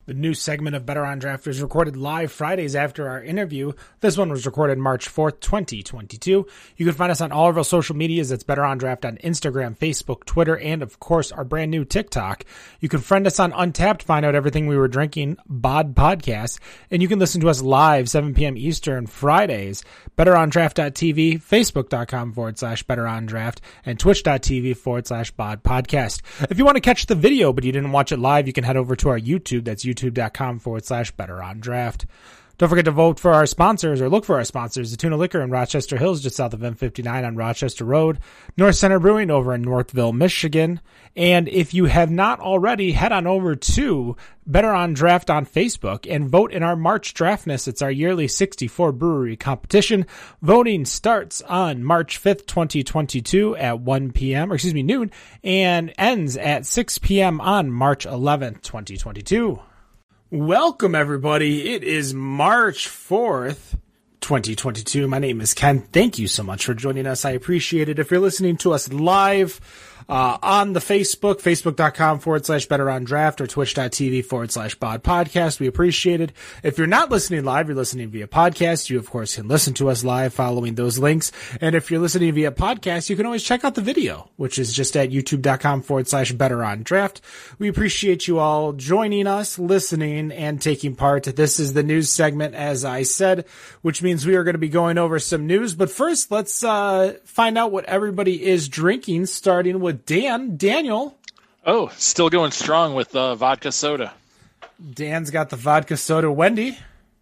The new segment of Better on Draft is recorded live Fridays after our interview. This one was recorded March 4th, 2022. You can find us on all of our social medias. That's Better on Draft on Instagram, Facebook, Twitter, and of course our brand new TikTok. You can friend us on Untapped, find out everything we were drinking, BOD Podcast, and you can listen to us live 7 p.m. Eastern Fridays, betterondraft.tv, facebook.com/betterondraft, and twitch.tv/BOD Podcast. If you want to catch the video but you didn't watch it live, you can head over to our YouTube. That's youtube.com/betterondraft. Don't forget to vote for our sponsors or look for our sponsors. The Tuna Liquor in Rochester Hills, just south of M59 on Rochester Road. North Center Brewing over in Northville, Michigan. And if you have not already, head on over to Better on Draft on Facebook and vote in our March Draftness. It's our yearly 64 brewery competition. Voting starts on March 5th, 2022 at 1 p.m., or noon, and ends at 6 p.m. on March 11th, 2022. Welcome, everybody. It is March 4th, 2022. My name is Ken. Thank you so much for joining us. I appreciate it. If you're listening to us live on the facebook.com/betterondraft or twitch.tv/BOD Podcast, we appreciate it. If you're not listening live, you're listening via podcast, you of course can listen to us live following those links. And if you're listening via podcast, you can always check out the video, which is just at youtube.com/betterondraft. We appreciate you all joining us, listening, and taking part. This is the news segment, as I said, which means we are going to be going over some news. But first, let's find out what everybody is drinking, starting with Daniel. Oh, still going strong with vodka soda. Dan's got the vodka soda. Wendy?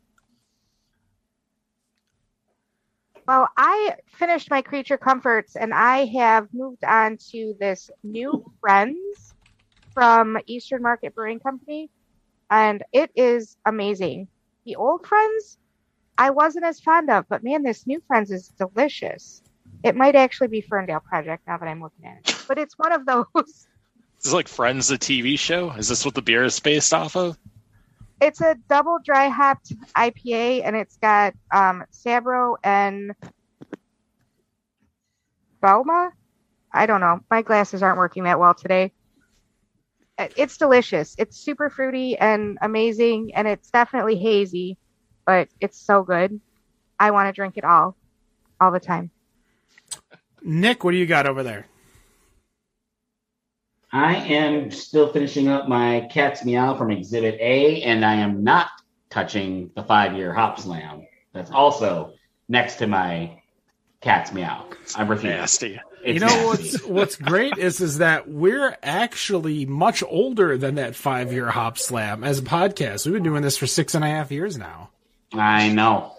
Well, I finished my Creature Comforts, and I have moved on to this new Friends from Eastern Market Brewing Company, and it is amazing. The old Friends, I wasn't as fond of, but man, this new Friends is delicious. It might actually be Ferndale Project now that I'm looking at it, but it's one of those. Is this like Friends, the TV show? Is this what the beer is based off of? It's a double dry hopped IPA, and it's got Sabro and Belma. I don't know. My glasses aren't working that well today. It's delicious. It's super fruity and amazing, and it's definitely hazy, but it's so good. I want to drink it all the time. Nick, what do you got over there? I am still finishing up my Cat's Meow from Exhibit A, and I am not touching the 5-year Hop Slam. That's also next to my Cat's Meow. I'm refusing. Nasty. You know what's great is that we're actually much older than that 5-year Hop Slam as a podcast. We've been doing this for 6.5 years now. I know.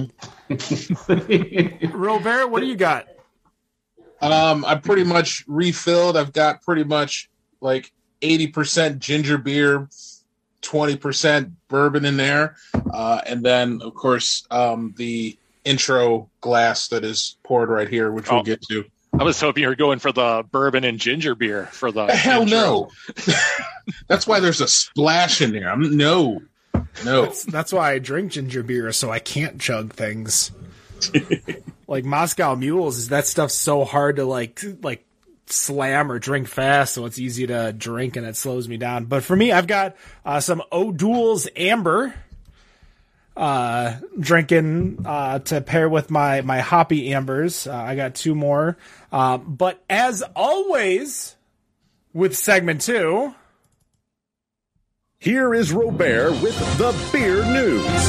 Robert, what do you got? I pretty much refilled. I've got pretty much like 80% ginger beer, 20% bourbon in there. And then, of course, the intro glass that is poured right here, which we'll get to. I was hoping you were going for the bourbon and ginger beer for the hell intro. No. That's why there's a splash in there. No. That's why I drink ginger beer, so I can't chug things. Like Moscow Mules, that stuff's so hard to like slam or drink fast, so it's easy to drink and it slows me down. But for me, I've got some O'Doul's Amber drinking to pair with my hoppy ambers. I got 2 more. But as always, with segment 2, here is Robert with the beer news.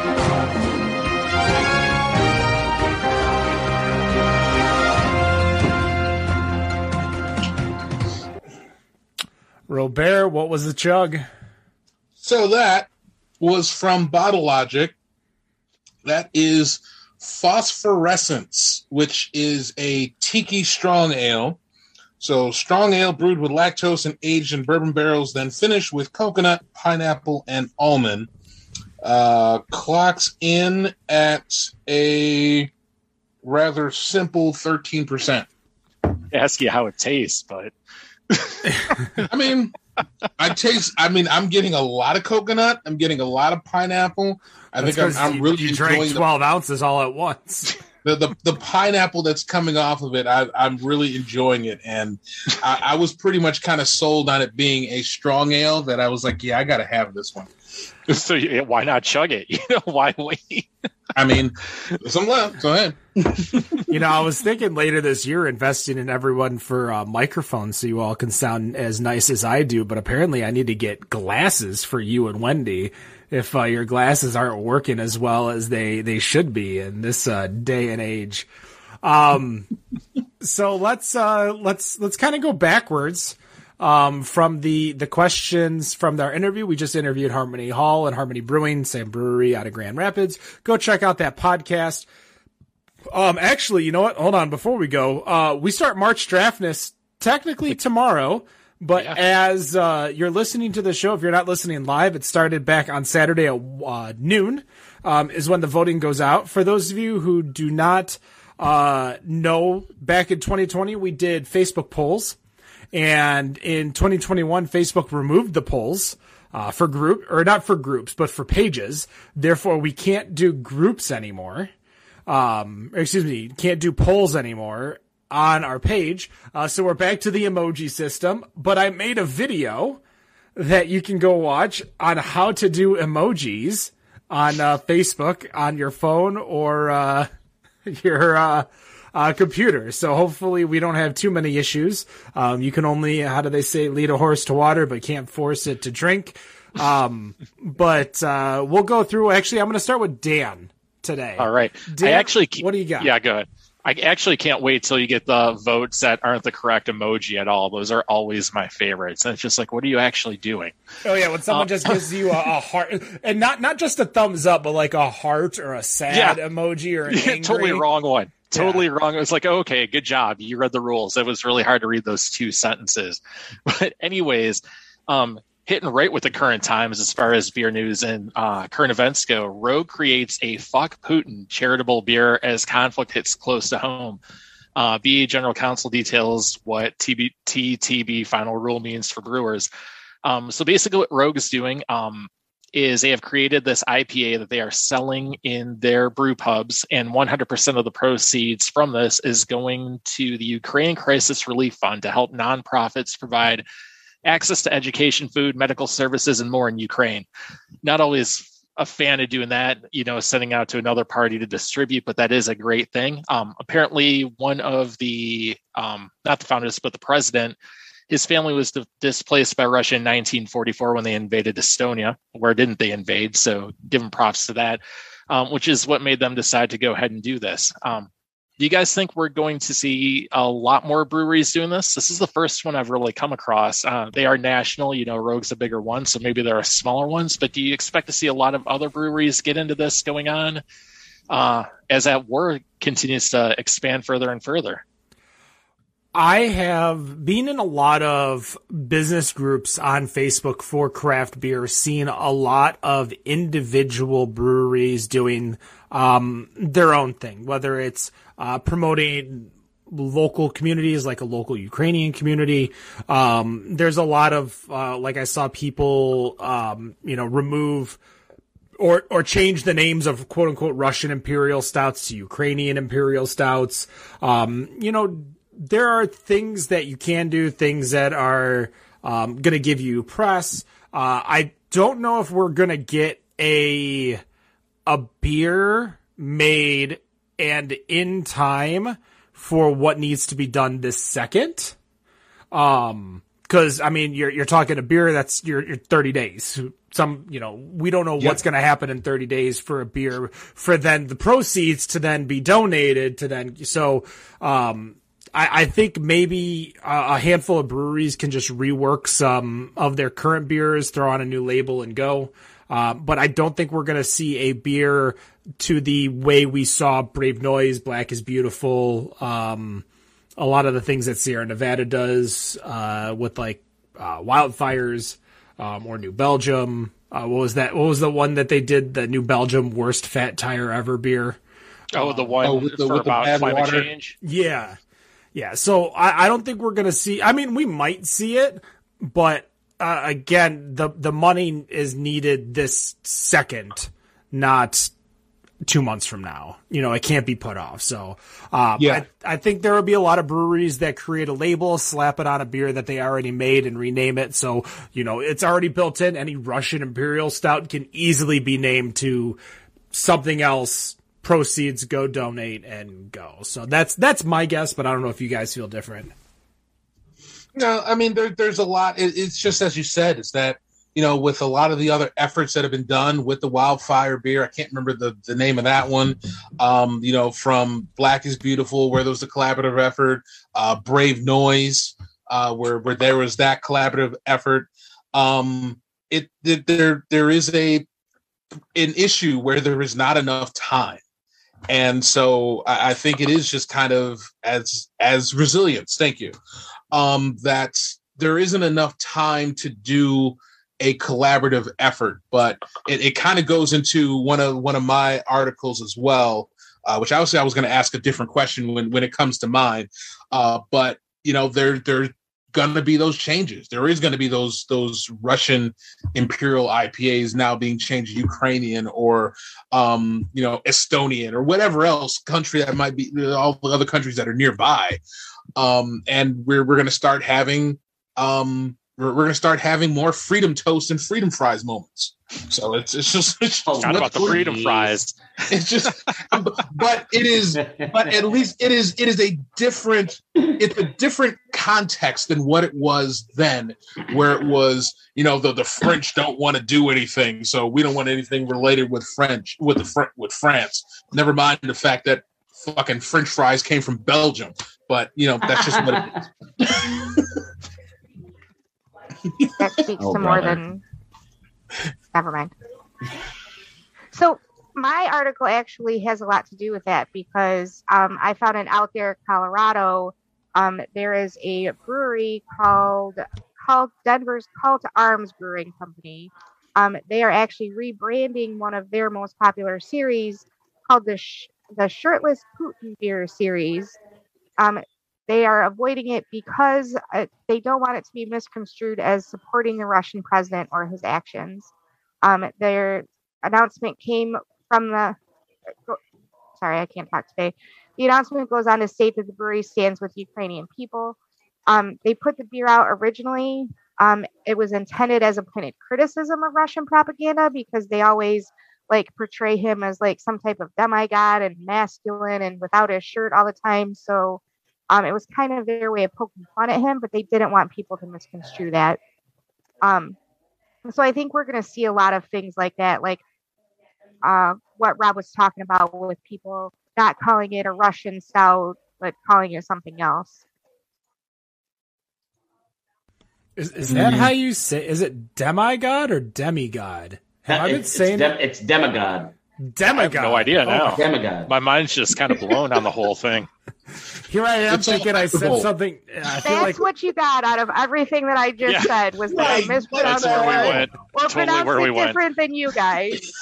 Robert, what was the chug? So that was from Bottle Logic. That is Phosphorescence, which is a tiki strong ale. So strong ale brewed with lactose and aged in bourbon barrels, then finished with coconut, pineapple, and almond. Clocks in at a rather simple 13%. Ask you how it tastes, but I'm getting a lot of coconut. I'm getting a lot of pineapple. I think I'm really you drank enjoying 12 ounces all at once. The pineapple that's coming off of it, I'm really enjoying it, and I was pretty much kind of sold on it being a strong ale. That I was like, yeah, I got to have this one. So why not chug it? Why wait? I mean, some left. Go ahead. I was thinking later this year investing in everyone for microphones so you all can sound as nice as I do, but apparently I need to get glasses for you and Wendy if your glasses aren't working as well as they should be in this day and age. So let's kind of go backwards. From the questions from our interview. We just interviewed Harmony Hall and Harmony Brewing, same brewery out of Grand Rapids. Go check out that podcast. Actually, you know what? Hold on. Before we go, we start March Draftness technically tomorrow, but as you're listening to the show, if you're not listening live, it started back on Saturday at noon, is when the voting goes out. For those of you who do not know, back in 2020, we did Facebook polls. And in 2021, Facebook removed the polls not for groups, but for pages. Therefore, we can't do groups anymore. Can't do polls anymore on our page. So we're back to the emoji system. But I made a video that you can go watch on how to do emojis on Facebook on your phone or your computer. So hopefully we don't have too many issues. You can only, how do they say, lead a horse to water, but can't force it to drink. But we'll go through. Actually, I'm going to start with Dan today. All right. Dan, what do you got? Yeah, go ahead. I actually can't wait till you get the votes that aren't the correct emoji at all. Those are always my favorites. And it's just like, what are you actually doing? Oh yeah, when someone just gives you a heart, and not just a thumbs up, but like a heart or a sad emoji or an angry. Totally wrong one. Totally wrong. It was like, okay, good job. You read the rules. It was really hard to read those two sentences. But anyways, hitting right with the current times as far as beer news and current events go, Rogue creates a Fuck Putin charitable beer as conflict hits close to home. BA General Counsel details what TTB final rule means for brewers. So basically what Rogue is doing is they have created this IPA that they are selling in their brew pubs, and 100% of the proceeds from this is going to the Ukraine Crisis Relief Fund to help nonprofits provide access to education, food, medical services, and more in Ukraine. Not always a fan of doing that, sending out to another party to distribute, but that is a great thing. Apparently one of the, not the founders, but the president, his family was displaced by Russia in 1944 when they invaded Estonia. Where didn't they invade? So give them props to that, which is what made them decide to go ahead and do this. Do you guys think we're going to see a lot more breweries doing this? This is the first one I've really come across. They are national, Rogue's a bigger one, so maybe there are smaller ones, but do you expect to see a lot of other breweries get into this going on as that war continues to expand further and further? I have been in a lot of business groups on Facebook for craft beer, seen a lot of individual breweries doing their own thing, whether it's promoting local communities like a local Ukrainian community. There's a lot of, like I saw people, remove or change the names of quote unquote Russian imperial stouts to Ukrainian imperial stouts. There are things that you can do, things that are going to give you press. I don't know if we're going to get a beer made and in time for what needs to be done this second. Because, you're talking a beer that's your 30 days. We don't know what's going to happen in 30 days for a beer for then the proceeds to then be donated to then. So, I think maybe a handful of breweries can just rework some of their current beers, throw on a new label and go. But I don't think we're going to see a beer to the way we saw Brave Noise, Black is Beautiful. A lot of the things that Sierra Nevada does, with Wildfires, or New Belgium. What was that? What was the one that they did? The New Belgium worst fat tire ever beer. Oh, the one for about climate change. Yeah. Yeah, so I don't think we're going to see... we might see it, but again, the money is needed this second, not 2 months from now. It can't be put off. So, Yeah. I think there will be a lot of breweries that create a label, slap it on a beer that they already made and rename it. So, it's already built in. Any Russian Imperial Stout can easily be named to something else. Proceeds go donate and go. So that's my guess, but I don't know if you guys feel different. No, I mean, there's a lot. It's just, as you said, is that, with a lot of the other efforts that have been done with the Wildfire beer, I can't remember the name of that one, from Black is Beautiful, where there was a collaborative effort, Brave Noise, where there was that collaborative effort. There is an issue where there is not enough time. And so I think it is just kind of as resilience. Thank you. That there isn't enough time to do a collaborative effort, but it kind of goes into one of my articles as well, which obviously I was going to ask a different question when it comes to mine. But there's going to be those changes. There is going to be those Russian Imperial IPAs now being changed to Ukrainian or Estonian or whatever else country that might be, all the other countries that are nearby. And we're going to start having more Freedom Toast and Freedom Fries moments. So it's just not about the Freedom Fries. It's just, but at least it is a different context than what it was then, where it was, the French don't want to do anything, so we don't want anything related with France. Never mind the fact that fucking French fries came from Belgium, but that's just what it is. That speaks to more than. Never mind. So my article actually has a lot to do with that because I found out there, Colorado, there is a brewery called Denver's Call to Arms Brewing Company. They are actually rebranding one of their most popular series called the Shirtless Putin Beer series. They are avoiding it because they don't want it to be misconstrued as supporting the Russian president or his actions. Their announcement came from sorry, I can't talk today. The announcement goes on to state that the brewery stands with Ukrainian people. They put the beer out originally. It was intended as a pointed criticism of Russian propaganda because they always portray him as some type of demigod and masculine and without his shirt all the time. So it was kind of their way of poking fun at him, but they didn't want people to misconstrue that. So I think we're going to see a lot of things like that, like what Rob was talking about with people not calling it a Russian stout, but calling it something else. Is that how you say? Is it demigod or demigod? Have I been saying it's demigod. I Demigod. have no idea now. Demigod. My mind's just kind of blown on the whole thing. Here I am thinking I said something. That's what you got out of everything that I just said was that I mispronounced That's where we went. or Totally pronounced where we it went. different than you guys.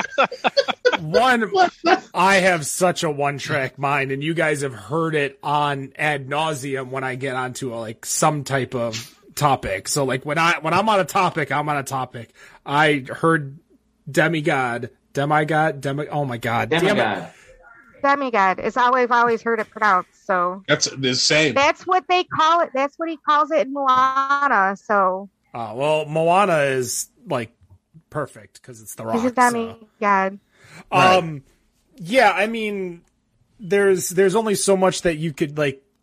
I have such a one-track mind, and you guys have heard it on ad nauseum when I get onto some type of topic. So when I'm on a topic, I'm on a topic. I heard demigod. Oh my god! Demigod. Damn it. Demigod is how I've always heard it pronounced. So That's the same. that's what they call it. That's what he calls it in Moana. So Well, Moana is perfect because it's the rock. he's a demigod. Right. Yeah, I mean, there's only so much that you could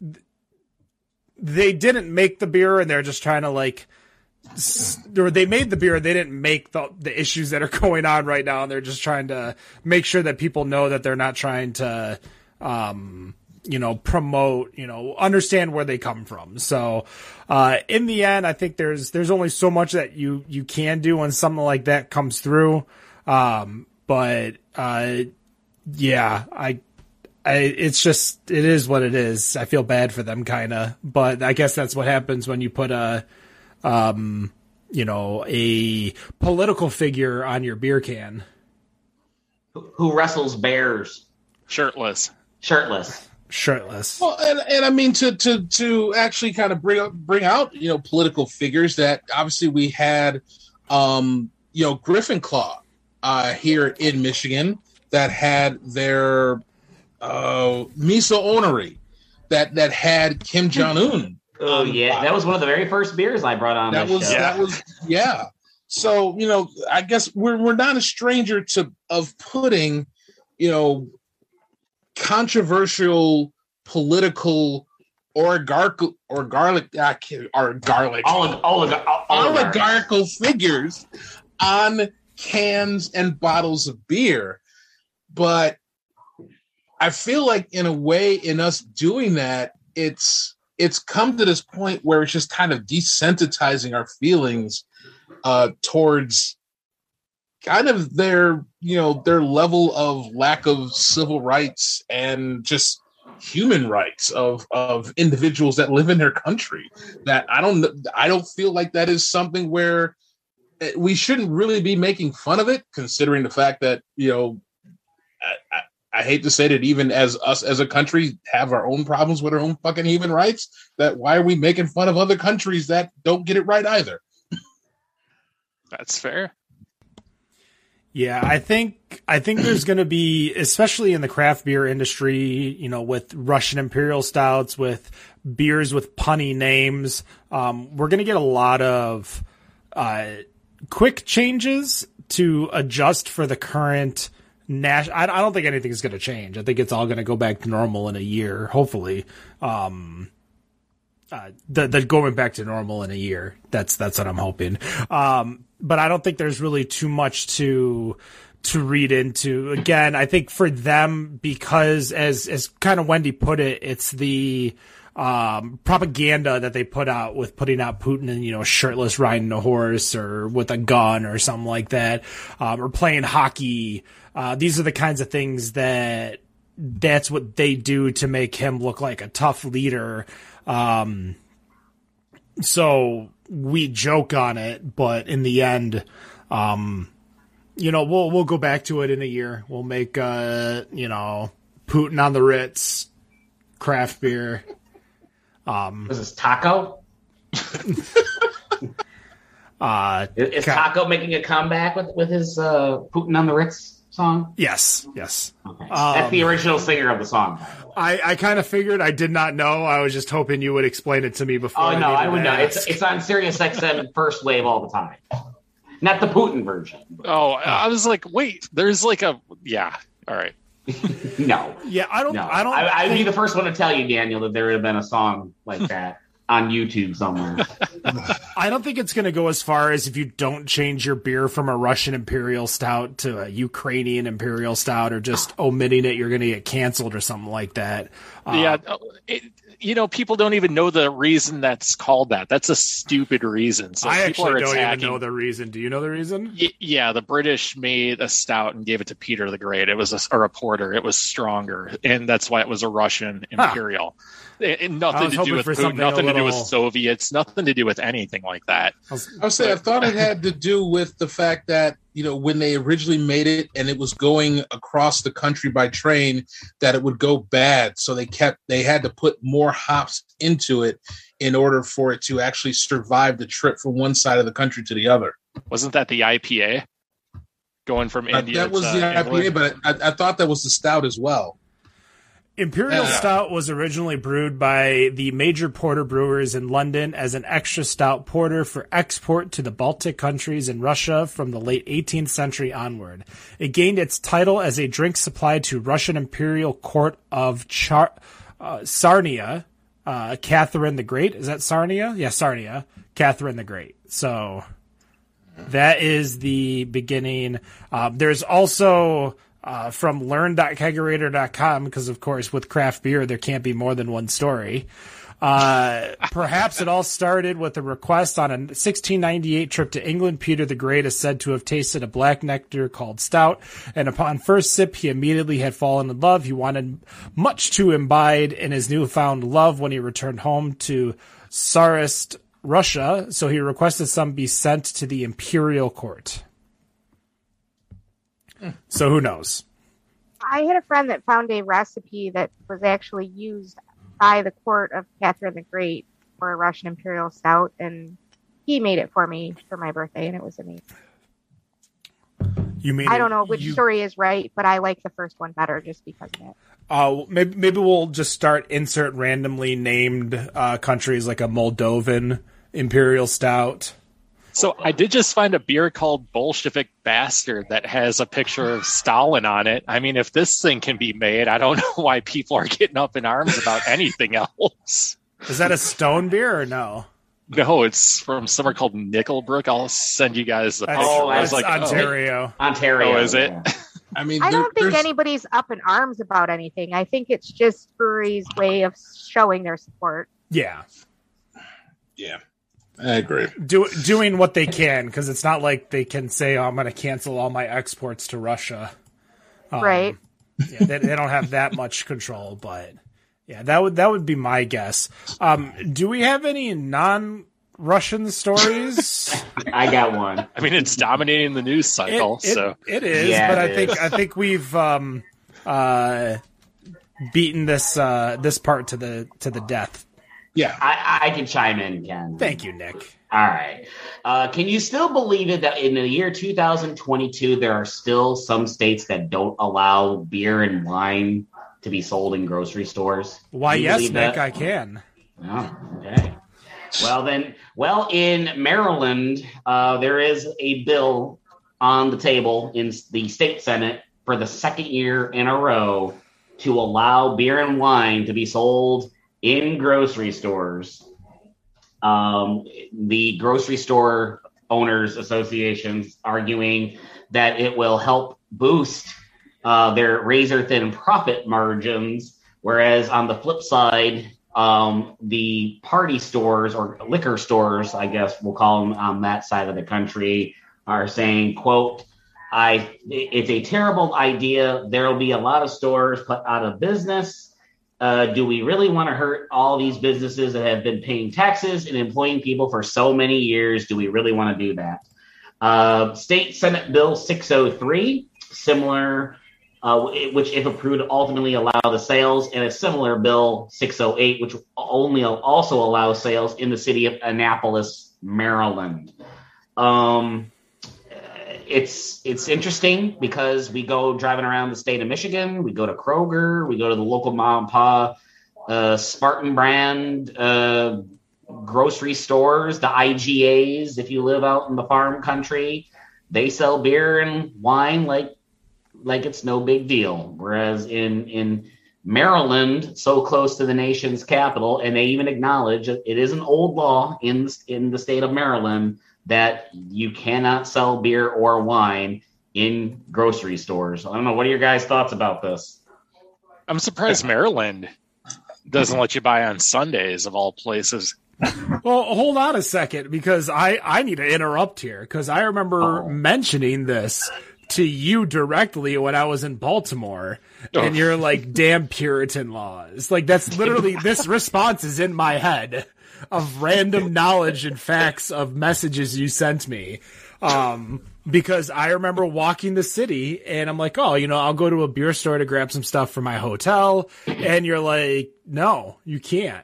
They didn't make the beer, and they're just trying to or they made the beer. They didn't make the issues that are going on right now, and they're just trying to make sure that people know that they're not trying to, promote, understand where they come from. So, in the end, I think there's only so much that you can do when something like that comes through. But it's just, it is what it is. I feel bad for them kind of, but I guess that's what happens when you put a political figure on your beer can. Who wrestles bears Shirtless. shirtless? Shirtless. Well, and I mean to actually kind of bring out political figures that obviously we had Griffin Claw here in Michigan that had their miso onari that had Kim Jong-un. Oh yeah, that was one of the very first beers I brought on. That was So I guess we're not a stranger of putting controversial political oligarchical figures on cans and bottles of beer. But I feel like in a way, in us doing that, it's come to this point where it's just kind of desensitizing our feelings towards kind of their level of lack of civil rights and just human rights of individuals that live in their country. That I don't feel like that is something where we shouldn't really be making fun of it, considering the fact that I hate to say that even as us as a country have our own problems with our own fucking human rights, that why are we making fun of other countries that don't get it right either? That's fair. Yeah, I think there's going to be, especially in the craft beer industry, with Russian Imperial Stouts, with beers with punny names, we're going to get a lot of quick changes to adjust for the current I don't think anything's going to change. I think it's all going to go back to normal in a year, hopefully. The going back to normal in a year. That's what I'm hoping. But I don't think there's really too much to read into. Again, I think for them, because as kind of Wendy put it, it's the propaganda that they put out with putting out Putin and shirtless riding a horse or with a gun or something like that, or playing hockey. These are the kinds of things that's what they do to make him look like a tough leader. So we joke on it, but in the end, we'll go back to it in a year. We'll make, Putin on the Ritz craft beer. Was this Taco? Is Taco making a comeback with his Putin on the Ritz song? Yes. Okay. That's the original singer of the song, by the way. I kind of figured. I did not know. I was just hoping you would explain it to me before. Oh, no, I would know. It's on Sirius XM first wave all the time. Not the Putin version. Oh, I was like, wait, there's like a... Yeah, all right. No. Yeah, I don't... I'd be the first one to tell you, Daniel, that there would have been a song like that on YouTube somewhere. I don't think it's going to go as far as if you don't change your beer from a Russian Imperial Stout to a Ukrainian Imperial Stout, or just omitting it, you're going to get canceled or something like that. Yeah. People don't even know the reason that's called that. That's a stupid reason. So I actually don't even know the reason. Do you know the reason? Yeah, the British made a stout and gave it to Peter the Great. It was a porter. It was stronger, and that's why it was a Russian Imperial. And nothing to do with Putin, nothing to do with Soviets, nothing to do with anything like that. I thought it had to do with the fact that, when they originally made it and it was going across the country by train, that it would go bad. So they had to put more hops into it in order for it to actually survive the trip from one side of the country to the other. Wasn't that the IPA? Going from India that was to the IPA, but I thought that was the stout as well. Imperial Stout was originally brewed by the major porter brewers in London as an extra stout porter for export to the Baltic countries and Russia from the late 18th century onward. It gained its title as a drink supplied to Russian Imperial Court of Sarnia, Catherine the Great. Is that Sarnia? Yeah, Sarnia, Catherine the Great. So that is the beginning. There's also... from learn.kegerator.com, because of course with craft beer there can't be more than one story. Perhaps it all started with a request on a 1698 trip to England. Peter the Great is said to have tasted a black nectar called stout, and upon first sip he immediately had fallen in love. He wanted much to imbibe in his newfound love when he returned home to Tsarist Russia, so he requested some be sent to the imperial court. So who knows? I had a friend that found a recipe that was actually used by the court of Catherine the Great for a Russian Imperial Stout, and he made it for me for my birthday, and it was amazing. You mean I don't know which story is right, but I like the first one better just because of it. Maybe we'll just start insert randomly named countries like a Moldovan Imperial Stout. So I did just find a beer called Bolshevik Bastard that has a picture of Stalin on it. I mean, if this thing can be made, I don't know why people are getting up in arms about anything else. Is that a stone beer or no? No, it's from somewhere called Nickelbrook. I'll send you guys the picture. I was like, Ontario. Ontario. Oh, is it? I mean, I don't think anybody's up in arms about anything. I think it's just breweries' way of showing their support. Yeah. Yeah, I agree. Doing what they can, because it's not like they can say, "Oh, I'm going to cancel all my exports to Russia." Right. Yeah, they don't have that much control, but yeah, that would be my guess. Do we have any non-Russian stories? I got one. I mean, it's dominating the news cycle. It is, Yeah, but it is. I think we've beaten this part to the death. Yeah. I can chime in, Ken. Thank you, Nick. All right. Can you still believe it that in the year 2022, there are still some states that don't allow beer and wine to be sold in grocery stores? Why, Can you yes, believe Nick, that? I can. Oh, okay. Well, in Maryland, there is a bill on the table in the state Senate for the second year in a row to allow beer and wine to be sold in grocery stores. The grocery store owners associations arguing that it will help boost their razor thin profit margins, whereas on the flip side, the party stores or liquor stores, I guess we'll call them on that side of the country, are saying, quote, it's a terrible idea. There will be a lot of stores put out of business. Do we really want to hurt all these businesses that have been paying taxes and employing people for so many years? Do we really want to do that? State Senate Bill 603, similar, which if approved, ultimately allow the sales, and a similar Bill 608, which only also allows sales in the city of Annapolis, Maryland. It's interesting because we go driving around the state of Michigan, we go to Kroger, we go to the local mom and pop Spartan brand grocery stores, the IGAs, if you live out in the farm country, they sell beer and wine like it's no big deal. Whereas in Maryland, so close to the nation's capital, and they even acknowledge it is an old law in the state of Maryland that you cannot sell beer or wine in grocery stores. I don't know. What are your guys' thoughts about this? I'm surprised Maryland doesn't let you buy on Sundays, of all places. Well, hold on a second, because I need to interrupt here, because I remember mentioning this to you directly when I was in Baltimore, and you're like, damn Puritan laws. Like, that's literally, this response is in my head of random knowledge and facts of messages you sent me. Because I remember walking the city and I'm like, oh, I'll go to a beer store to grab some stuff for my hotel. And you're like, no, you can't.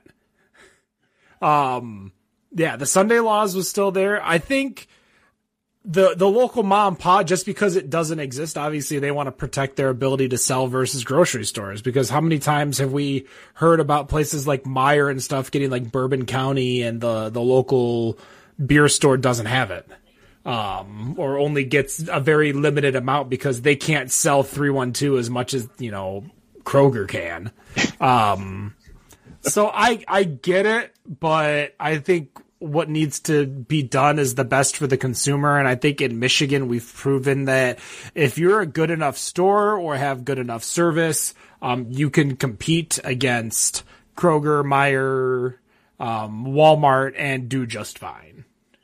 Yeah, the Sunday laws was still there. I think the local mom and pop, just because it doesn't exist, obviously they want to protect their ability to sell versus grocery stores, because how many times have we heard about places like Meijer and stuff getting like Bourbon County and the local beer store doesn't have it, or only gets a very limited amount because they can't sell 312 as much as, Kroger can. So I get it, but I think what needs to be done is the best for the consumer. And I think in Michigan, we've proven that if you're a good enough store or have good enough service, you can compete against Kroger, Meijer, Walmart, and do just fine.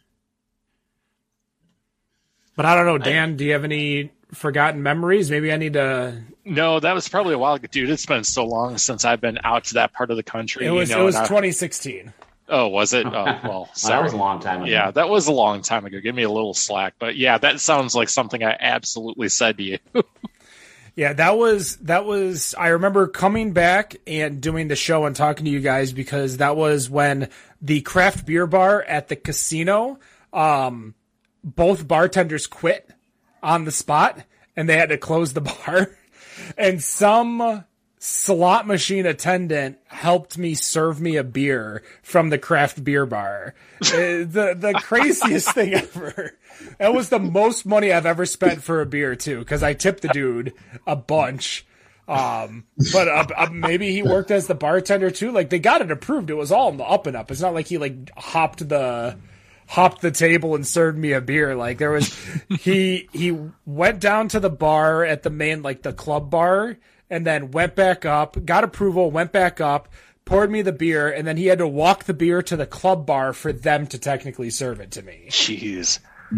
But I don't know, Dan, do you have any forgotten memories? Maybe I need to... No, that was probably a while ago. Dude, it's been so long since I've been out to that part of the country. It was 2016. Oh, was it? Oh, well, sorry. That was a long time ago. Yeah, that was a long time ago. Give me a little slack. But yeah, that sounds like something I absolutely said to you. Yeah, that was, I remember coming back and doing the show and talking to you guys, because that was when the craft beer bar at the casino, both bartenders quit. on the spot, and they had to close the bar. And some slot machine attendant helped me serve me a beer from the craft beer bar. The craziest thing ever. That was the most money I've ever spent for a beer too, because I tipped the dude a bunch. But maybe he worked as the bartender too. Like, they got it approved. It was all in the up and up. It's not like he like hopped the table and served me a beer. Like, there was, he went down to the bar at the main, like the club bar, and then went back up, got approval, went back up, poured me the beer, and then he had to walk the beer to the club bar for them to technically serve it to me. Jeez.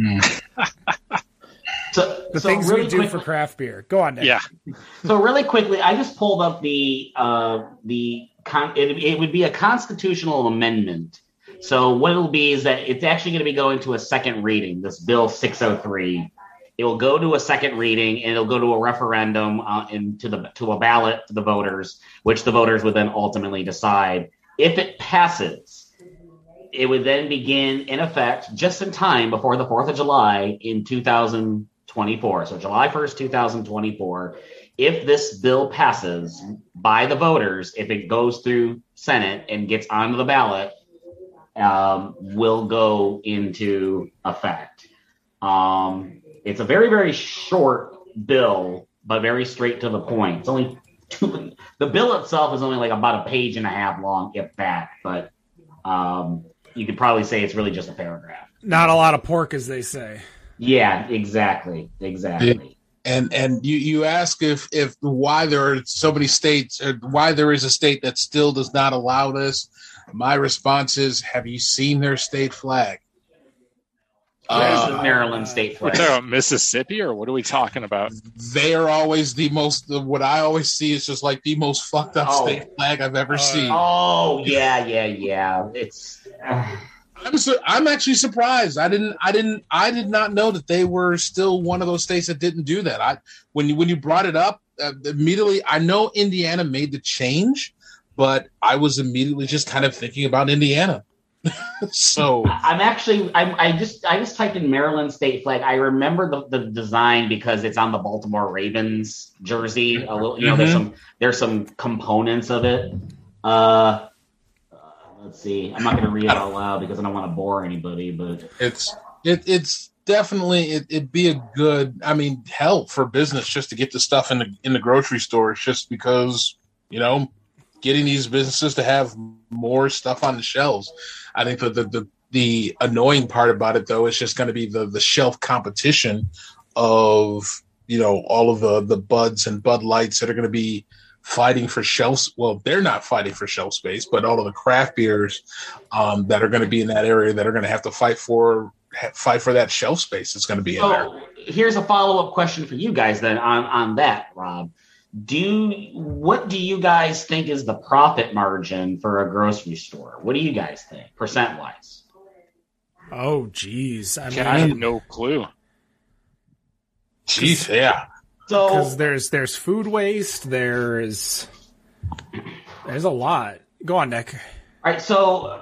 So Things really we do for craft beer. Go on, Nick. Yeah. So really quickly, I just pulled up it would be a constitutional amendment. So what it'll be is that it's actually going to be going to a second reading, this Bill 603. It will go to a second reading, and it'll go to a referendum to a ballot to the voters, which the voters would then ultimately decide. If it passes, it would then begin in effect just in time before the 4th of July in 2024. So July 1st, 2024. If this bill passes by the voters, if it goes through Senate and gets onto the ballot, will go into effect. It's a very, very short bill, but very straight to the point. It's only the bill itself is only like about a page and a half long, if that. But you could probably say it's really just a paragraph. Not a lot of pork, as they say. Yeah, exactly. And you ask if why there are so many states, or why there is a state that still does not allow this. My response is, have you seen their state flag? There's the Maryland state flag. We're talking about Mississippi, or what are we talking about? They are always what I always see is just like the most fucked up state flag I've ever seen. Oh, yeah. It's I'm actually surprised. I did not know that they were still one of those states that didn't do that. When you brought it up, immediately I know Indiana made the change, but I was immediately just kind of thinking about Indiana. So I just typed in Maryland state flag. I remember the design because it's on the Baltimore Ravens jersey. A little, there's some components of it. Let's see. I'm not going to read it out loud because I don't want to bore anybody. But it's definitely it'd be a good. I mean, hell, for business just to get the stuff in the grocery stores, just because getting these businesses to have more stuff on the shelves. I think the annoying part about it, though, is just going to be the shelf competition of all of the Buds and Bud Lights that are going to be fighting for shelves. Well, they're not fighting for shelf space, but all of the craft beers that are going to be in that area that are going to have to fight for that shelf space that's going to be in there. Here's a follow-up question for you guys then on that, Rob. What do you guys think is the profit margin for a grocery store? What do you guys think, percent-wise? Oh, geez. I have no clue. Jeez, yeah. So because there's food waste, there's a lot. Go on, Nick. All right, so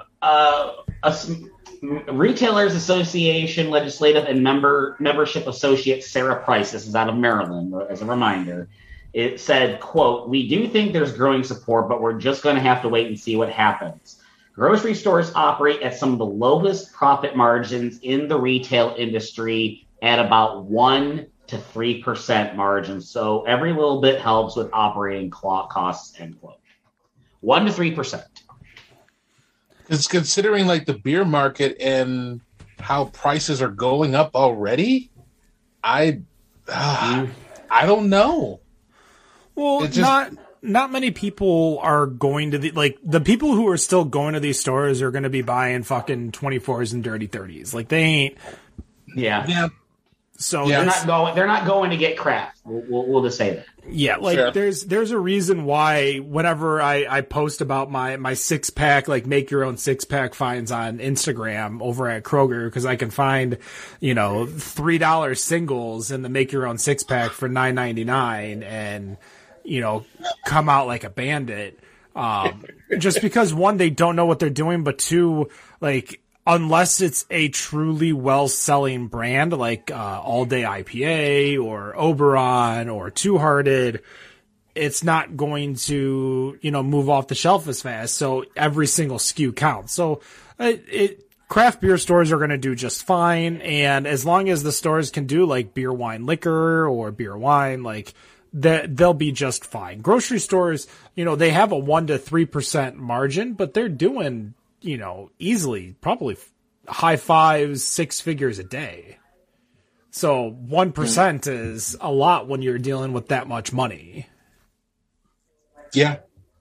Retailers Association Legislative and Membership Associate Sarah Price, this is out of Maryland, as a reminder, it said, quote, "We do think there's growing support, but we're just going to have to wait and see what happens. Grocery stores operate at some of the lowest profit margins in the retail industry at about 1 to 3% margins. So every little bit helps with operating costs," end quote. 1 to 3%. It's considering like the beer market and how prices are going up already. I don't know. Well, not many people are going to the people who are still going to these stores are going to be buying fucking 24s and dirty 30s. Like, they ain't. Yeah. So they're not going to get craft. We'll just say that. Yeah, like sure. There's a reason why whenever I post about my 6-pack, like make your own 6-pack finds on Instagram over at Kroger, because I can find, $3 singles in the make your own 6-pack for $9.99 and, come out like a bandit. Just because, one, they don't know what they're doing, but two, like, unless it's a truly well-selling brand like All Day IPA or Oberon or Two Hearted, it's not going to, move off the shelf as fast. So every single SKU counts. So craft beer stores are going to do just fine. And as long as the stores can do like beer, wine, liquor or beer, wine, like they'll be just fine. Grocery stores, they have a 1 to 3% margin, but they're doing, easily probably high fives, 6 figures a day. So 1% is a lot when you're dealing with that much money. Yeah.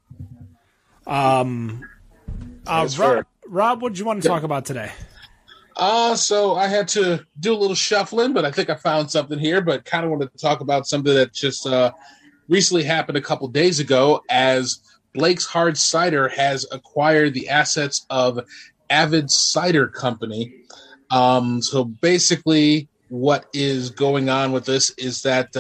Rob, what did you want to talk about today? So I had to do a little shuffling, but I think I found something here, but kind of wanted to talk about something that just recently happened a couple days ago, as Blake's Hard Cider has acquired the assets of Avid Cider Company. So basically what is going on with this is that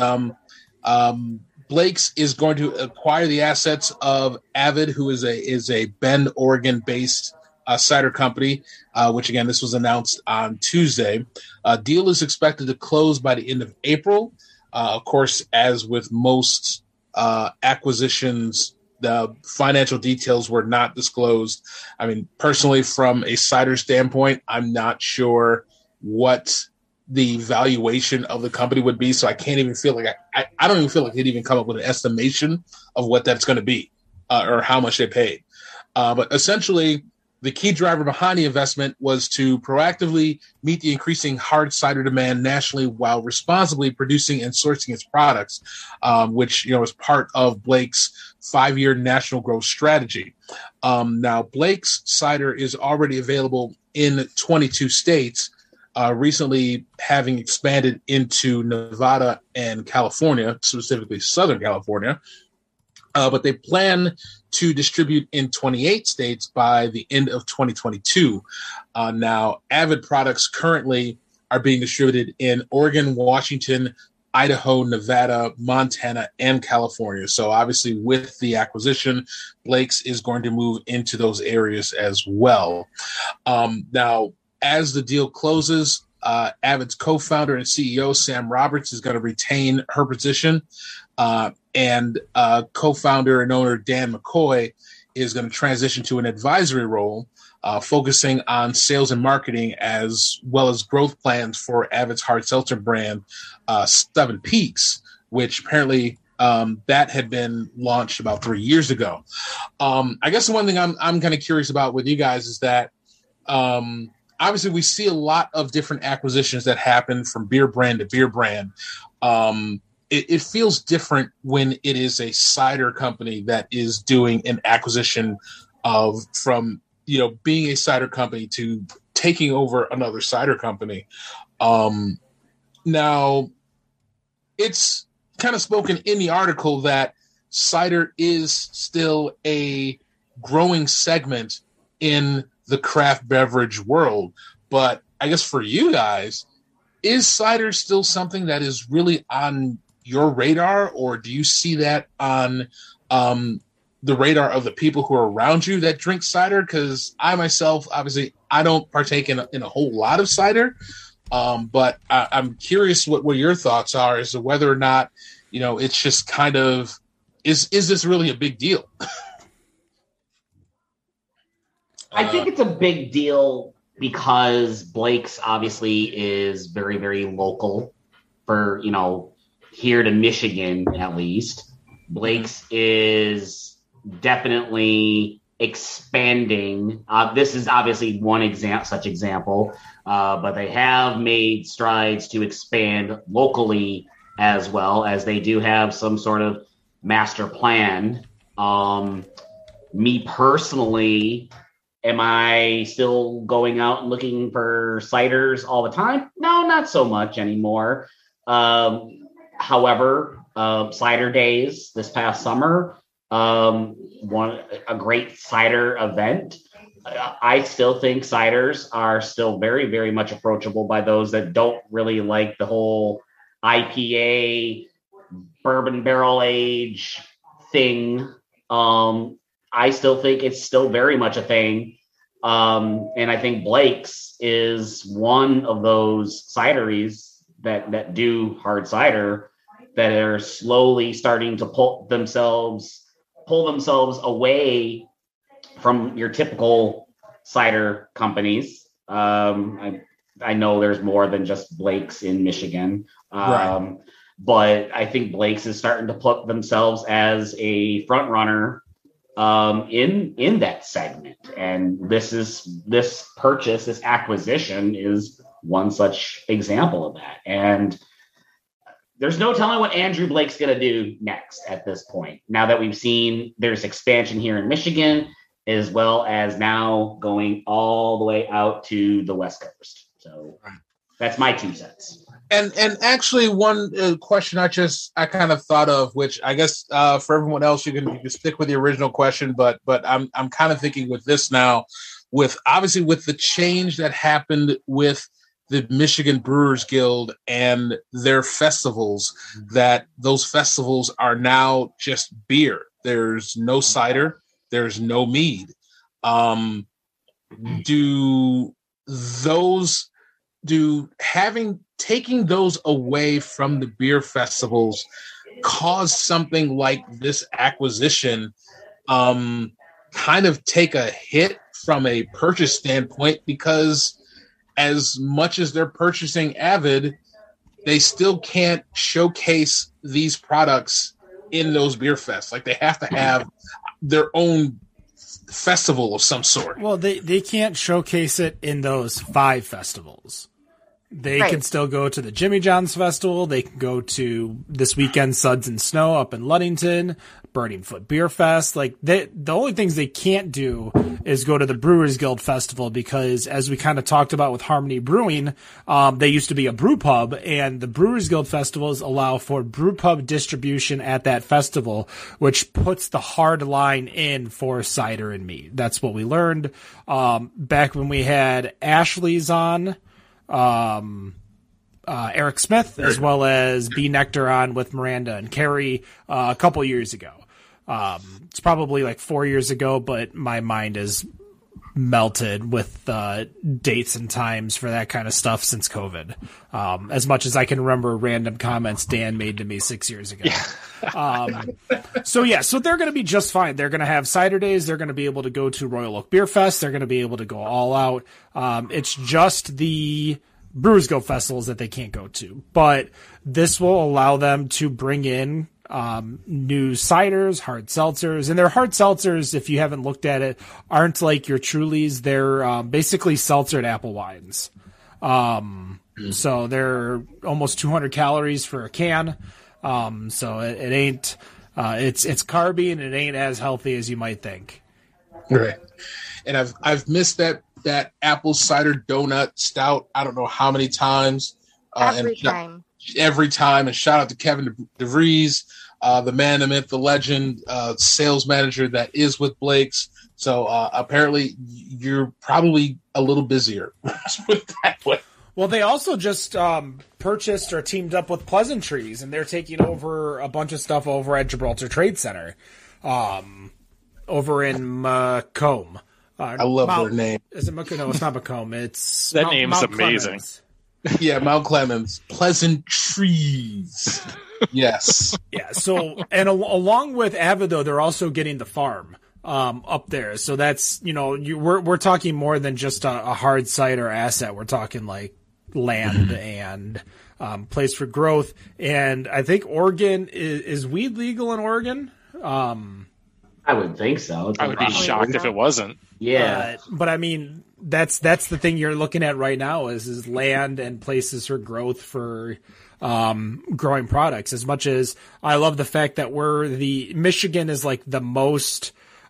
Blake's is going to acquire the assets of Avid, who is a Bend, Oregon-based cider company, which, again, this was announced on Tuesday. Deal is expected to close by the end of April. Of course, as with most acquisitions, the financial details were not disclosed. I mean, personally, from a cider standpoint, I'm not sure what the valuation of the company would be. So I can't even feel like I don't even feel like they'd even come up with an estimation of what that's going to be or how much they paid. But essentially, the key driver behind the investment was to proactively meet the increasing hard cider demand nationally while responsibly producing and sourcing its products, which, is part of Blake's 5-year national growth strategy. Now, Blake's cider is already available in 22 states, recently having expanded into Nevada and California, specifically Southern California. But they plan to distribute in 28 states by the end of 2022. Now, Avid products currently are being distributed in Oregon, Washington, Idaho, Nevada, Montana, and California. So obviously with the acquisition, Blake's is going to move into those areas as well. Now, as the deal closes, Avid's co-founder and CEO, Sam Roberts, is going to retain her position. And co-founder and owner Dan McCoy is going to transition to an advisory role, focusing on sales and marketing as well as growth plans for Avid's hard seltzer brand, Seven Peaks, which apparently that had been launched about 3 years ago. I guess the one thing I'm kind of curious about with you guys is that obviously we see a lot of different acquisitions that happen from beer brand to beer brand. It feels different when it is a cider company that is doing an acquisition from being a cider company to taking over another cider company. Now, it's kind of spoken in the article that cider is still a growing segment in the craft beverage world. But I guess for you guys, is cider still something that is really on your radar, or do you see that on the radar of the people who are around you that drink cider? Because I myself, obviously, I don't partake in a whole lot of cider, but I'm curious what your thoughts are as to whether or not, it's just kind of, is this really a big deal? I think it's a big deal because Blake's obviously is very, very local for, here to Michigan, at least. Blake's is definitely expanding. This is obviously one such example, but they have made strides to expand locally as well, as they do have some sort of master plan. Me personally, am I still going out and looking for ciders all the time? No, not so much anymore. However, Cider Days this past summer, a great cider event. I still think ciders are still very, very much approachable by those that don't really like the whole IPA, bourbon barrel age thing. I still think it's still very much a thing. And I think Blake's is one of those cideries that do hard cider that are slowly starting to pull themselves away from your typical cider companies. I know there's more than just Blake's in Michigan. Right. But I think Blake's is starting to put themselves as a front runner in that segment. And this acquisition is one such example of that. And there's no telling what Andrew Blake's going to do next at this point. Now that we've seen there's expansion here in Michigan, as well as now going all the way out to the West Coast. So that's my 2 cents. And actually, one question I kind of thought of, which I guess for everyone else, you can stick with the original question, but I'm kind of thinking with this now, with the change that happened with the Michigan Brewers Guild and their festivals, that those festivals are now just beer. There's no cider. There's no mead. Taking those away from the beer festivals cause something like this acquisition kind of take a hit from a purchase standpoint, because as much as they're purchasing Avid, they still can't showcase these products in those beer fests. Like, they have to have their own festival of some sort. Well, they can't showcase it in those 5 festivals. They can still go to the Jimmy John's Festival. They can go to this weekend Suds and Snow up in Ludington, Burning Foot Beer Fest. Like, the only things they can't do is go to the Brewers Guild Festival, because as we kind of talked about with Harmony Brewing, they used to be a brew pub, and the Brewers Guild festivals allow for brew pub distribution at that festival, which puts the hard line in for cider and mead. That's what we learned back when we had Ashley's on. Eric Smith, as well as B Nectar on with Miranda and Carrie a couple years ago. It's probably like 4 years ago, but my mind is melted with dates and times for that kind of stuff since COVID. As much as I can remember random comments Dan made to me 6 years ago. Yeah. So they're going to be just fine. They're going to have cider days. They're going to be able to go to Royal Oak Beer Fest. They're going to be able to go all out. It's just the Brewers Guild festivals that they can't go to, but this will allow them to bring in new ciders, hard seltzers, and their hard seltzers, if you haven't looked at it, aren't like your Trulies. They're basically seltzered apple wines. So they're almost 200 calories for a can. So it ain't, it's carby, and it ain't as healthy as you might think. Right. And I've missed that apple cider donut stout I don't know how many times. Every time. And shout out to Kevin DeVries, the man, the myth, the legend, sales manager that is with Blake's. So apparently you're probably a little busier. With that way. Well, they also just purchased or teamed up with Pleasantries, and they're taking over a bunch of stuff over at Gibraltar Trade Center, over in Macomb. I love their name. Is it Macomb? No, it's not Macomb. It's that name's Mount amazing. Clemens. Yeah, Mount Clemens. Pleasantries. Yes. Yeah. So, and along with Avid, though, they're also getting the farm up there. So that's, we're talking more than just a hard cider asset. We're talking like land and place for growth. And I think Oregon is weed legal in Oregon. I would think so. I would be shocked if it wasn't. Yeah. But I mean, that's the thing you're looking at right now is land and places for growth for growing products. As much as I love the fact that Michigan is like the most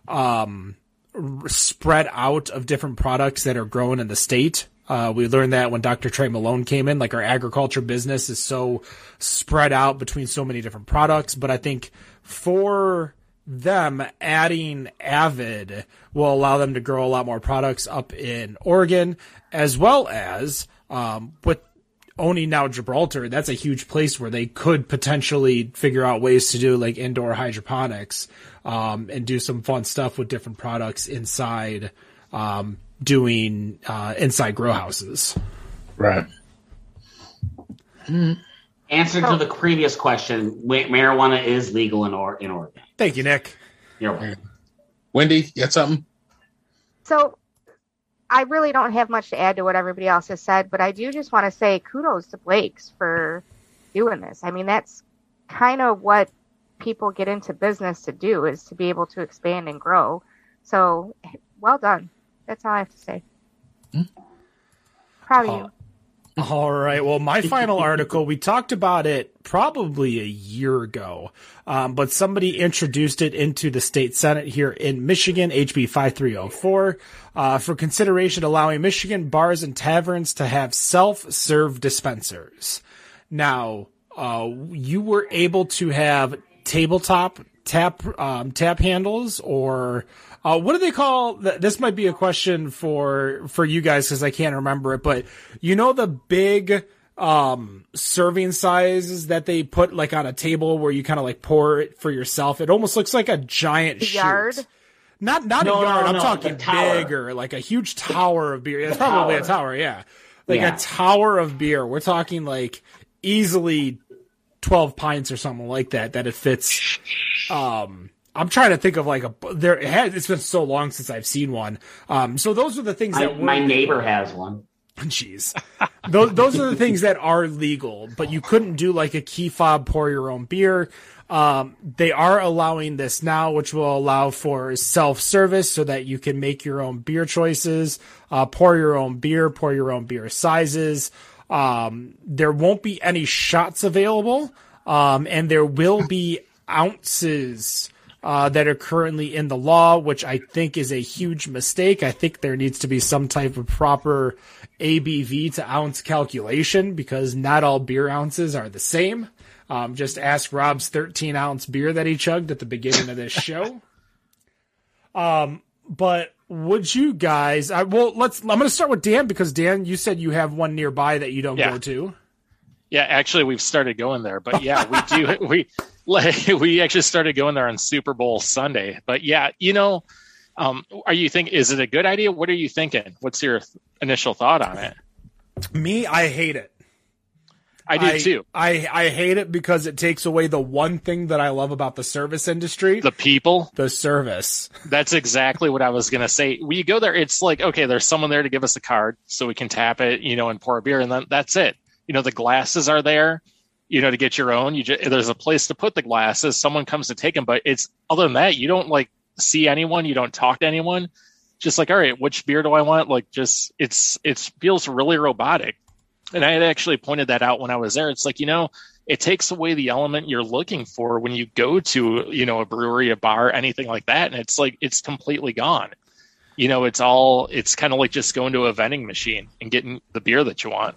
spread out of different products that are grown in the state. We learned that when Dr. Trey Malone came in, like our agriculture business is so spread out between so many different products. But I think for them, adding Avid will allow them to grow a lot more products up in Oregon, as well as with owning now Gibraltar. That's a huge place where they could potentially figure out ways to do like indoor hydroponics and do some fun stuff with different products inside doing inside grow houses. Right. Answer to the previous question: marijuana is legal in Oregon. Thank you, Nick. You're welcome. Wendy, you got something? So I really don't have much to add to what everybody else has said, but I do just want to say kudos to Blake's for doing this. I mean, that's kind of what people get into business to do, is to be able to expand and grow. So well done. That's all I have to say. Proud of you. All right. Well, my final article, we talked about it probably a year ago, but somebody introduced it into the state Senate here in Michigan, HB 5304, for consideration allowing Michigan bars and taverns to have self-serve dispensers. Now, you were able to have tabletop tap handles, or what do they call this? Might be a question for you guys, because I can't remember it, but you know the big serving sizes that they put like on a table where you kind of like pour it for yourself. It almost looks like a giant Yard. Not a yard. I'm talking bigger, like a huge tower of beer. It's probably a tower, yeah. Like a tower of beer. We're talking like easily 12 pints or something like that it fits. I'm trying to think of like it's been so long since I've seen one. So those are the things that my neighbor has one. Jeez. Those are the things that are legal, but you couldn't do like a key fob, pour your own beer. They are allowing this now, which will allow for self-service so that you can make your own beer choices, pour your own beer sizes. There won't be any shots available, and there will be ounces that are currently in the law, which I think is a huge mistake. I think there needs to be some type of proper ABV to ounce calculation, because not all beer ounces are the same. Just ask Rob's 13-ounce beer that he chugged at the beginning of this show. But would you guys? I'm going to start with Dan, because Dan, you said you have one nearby that you don't go to. Yeah, actually, we've started going there. But yeah, we do. We actually started going there on Super Bowl Sunday. But yeah, are you thinking, is it a good idea? What are you thinking? What's your initial thought on it? Me, I hate it. I do too. I hate it because it takes away the one thing that I love about the service industry. The people. The service. That's exactly what I was going to say. When you go there, it's like, okay, there's someone there to give us a card so we can tap it, and pour a beer, and then that's it. The glasses are there, to get your own. There's a place to put the glasses. Someone comes to take them, but it's other than that, you don't like see anyone. You don't talk to anyone. Just like, all right, which beer do I want? Like, just it feels really robotic. And I had actually pointed that out when I was there. It's like, it takes away the element you're looking for when you go to, a brewery, a bar, anything like that. And it's like, it's completely gone. It's kind of like just going to a vending machine and getting the beer that you want.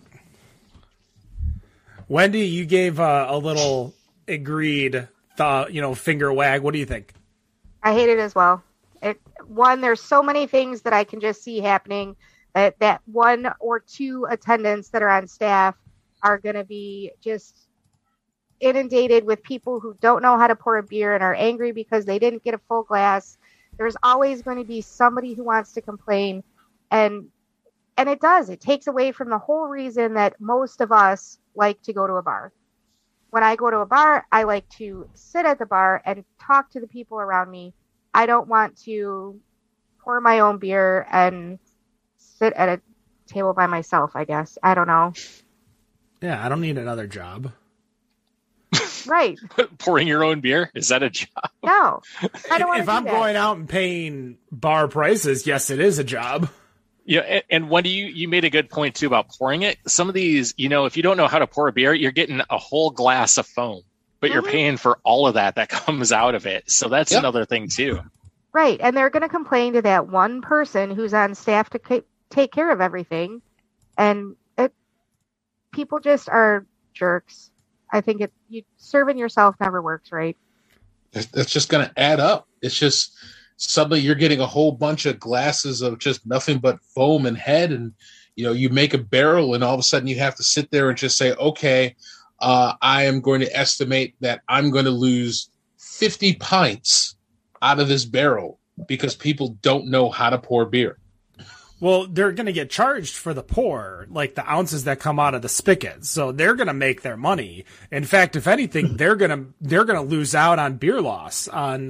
Wendy, you gave a little agreed thought, finger wag. What do you think? I hate it as well. There's so many things that I can just see happening. That one or two attendants that are on staff are going to be just inundated with people who don't know how to pour a beer and are angry because they didn't get a full glass. There's always going to be somebody who wants to complain. And it takes away from the whole reason that most of us like to go to a bar. When I go to a bar, I like to sit at the bar and talk to the people around me. I don't want to pour my own beer and sit at a table by myself, I guess. I don't know. Yeah, I don't need another job. Right. Pouring your own beer? Is that a job? No. I don't want to If I'm going out and paying bar prices, yes, it is a job. Yeah, and Wendy, you made a good point, too, about pouring it. Some of these, if you don't know how to pour a beer, you're getting a whole glass of foam, but you're paying for all of that comes out of it. So that's another thing, too. Right, and they're going to complain to that one person who's on staff to take care of everything, and people just are jerks. I think serving yourself never works, right? That's just going to add up. It's just suddenly you're getting a whole bunch of glasses of just nothing but foam and head, and you make a barrel, and all of a sudden you have to sit there and just say, okay, I am going to estimate that I'm going to lose 50 pints out of this barrel because people don't know how to pour beer. Well, they're going to get charged for the pour, like the ounces that come out of the spigot. So they're going to make their money. In fact, if anything, they're going to lose out on beer loss on,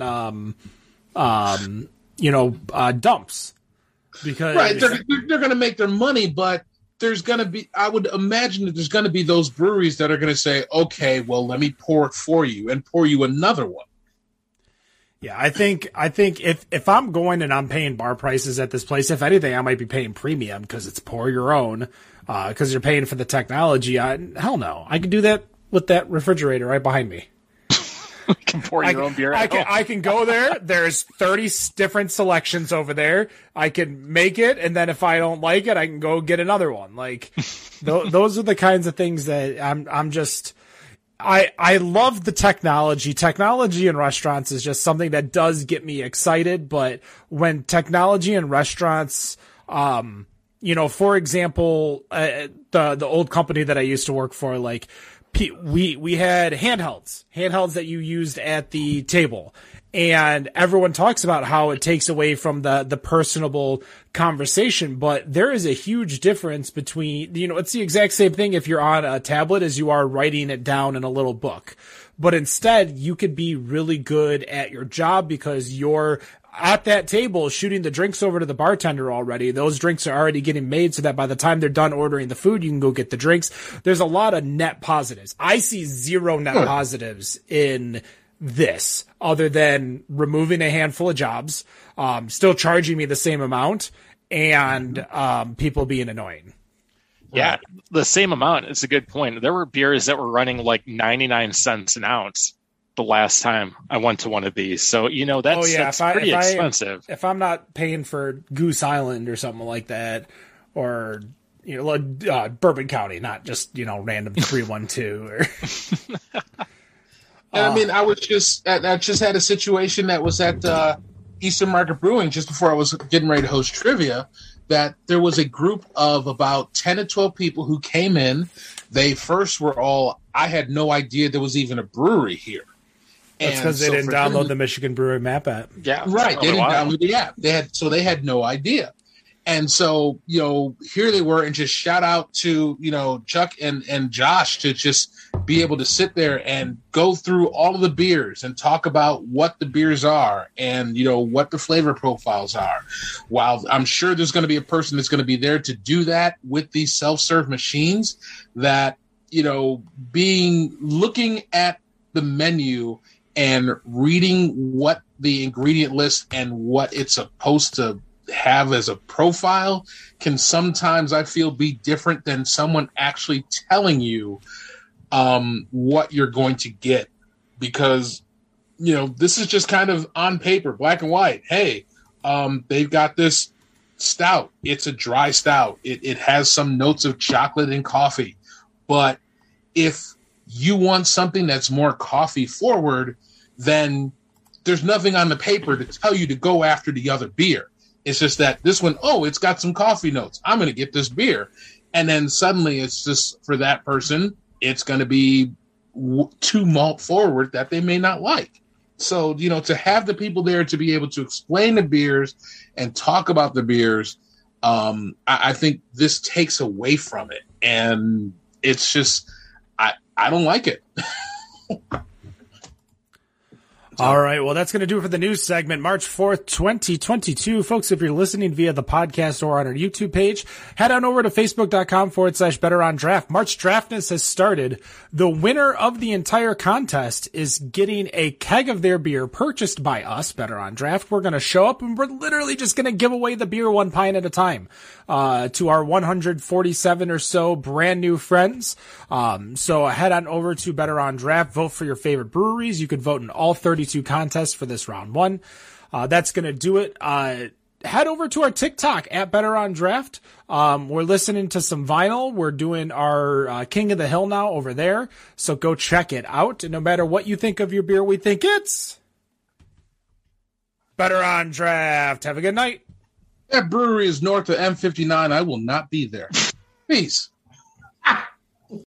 dumps, because right. They're going to make their money, but there's going to be, I would imagine that there's going to be those breweries that are going to say, okay, well, let me pour it for you and pour you another one. Yeah, I think if I'm going and I'm paying bar prices at this place, if anything, I might be paying premium because it's pour your own, because you're paying for the technology. Hell no, I can do that with that refrigerator right behind me. You can pour your own beer. I can go there. There's 30 different selections over there. I can make it, and then if I don't like it, I can go get another one. Like those are the kinds of things that I'm just. I love the technology. Technology in restaurants is just something that does get me excited. But when technology in restaurants, for example, the old company that I used to work for, like we had handhelds that you used at the table. And everyone talks about how it takes away from the personable conversation, but there is a huge difference between, it's the exact same thing if you're on a tablet as you are writing it down in a little book. But instead, you could be really good at your job because you're at that table shooting the drinks over to the bartender already. Those drinks are already getting made so that by the time they're done ordering the food, you can go get the drinks. There's a lot of net positives. I see zero net positives in this other than removing a handful of jobs, still charging me the same amount, and people being annoying. Yeah, the same amount. It's a good point. There were beers that were running like 99 cents an ounce the last time I went to one of these. So, that's pretty expensive. If I'm not paying for Goose Island or something like that, or Bourbon County, not just random 312 or And I mean, I just had a situation that was at Eastern Market Brewing just before I was getting ready to host trivia, that there was a group of about 10 to 12 people who came in. They first were I had no idea there was even a brewery here. That's because they didn't download the Michigan Brewery Map app. Yeah, right. They didn't download the app. They had no idea. And so, here they were, and just shout out to, Chuck and Josh to just be able to sit there and go through all of the beers and talk about what the beers are and, what the flavor profiles are. While I'm sure there's going to be a person that's going to be there to do that with these self-serve machines, that, looking at the menu and reading what the ingredient list and what it's supposed to have as a profile can sometimes, I feel, be different than someone actually telling you what you're going to get, because this is just kind of on paper, black and white. Hey, they've got this stout. It's a dry stout. It has some notes of chocolate and coffee. But if you want something that's more coffee forward, then there's nothing on the paper to tell you to go after the other beer. It's just that this one, it's got some coffee notes. I'm going to get this beer. And then suddenly it's just, for that person, it's going to be too malt forward that they may not like. So, to have the people there to be able to explain the beers and talk about the beers, I think this takes away from it. And it's just, I don't like it. All right. Well, that's going to do it for the news segment, March 4th, 2022. Folks, if you're listening via the podcast or on our YouTube page, head on over to facebook.com/BetterOnDraft. March Draftness has started. The winner of the entire contest is getting a keg of their beer purchased by us, Better on Draft. We're going to show up and we're literally just going to give away the beer one pint at a time, to our 147 or so brand new friends. So head on over to Better on Draft, vote for your favorite breweries. You can vote in all 32 contests for this round one. That's going to do it. Head over to our TikTok at Better on Draft. We're listening to some vinyl. We're doing our King of the Hill now over there. So go check it out. And no matter what you think of your beer, we think it's Better on Draft. Have a good night. That brewery is north of M59. I will not be there. Peace.